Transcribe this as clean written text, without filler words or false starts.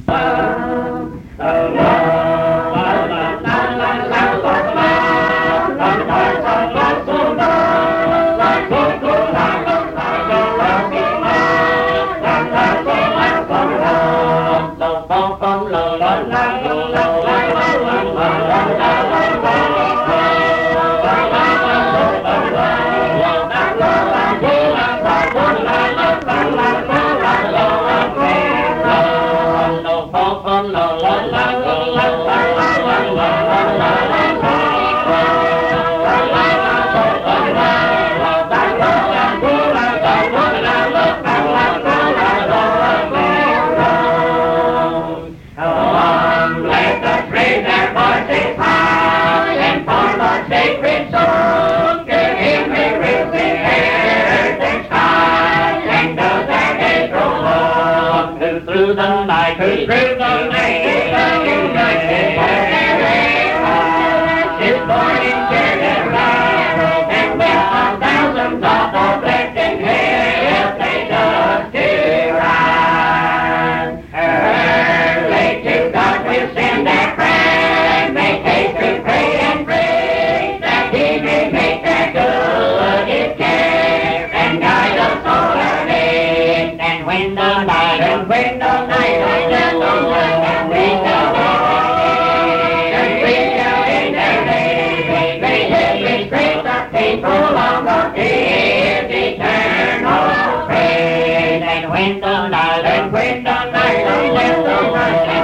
Through the night, through the night, is born in Carolina, and with 1,000 dollars left in hell, they dust to rise. Early to God will send their friend, make haste to pray and pray, that He may make their good His care, and guide us all our days. And when the night, when the night, and when the night,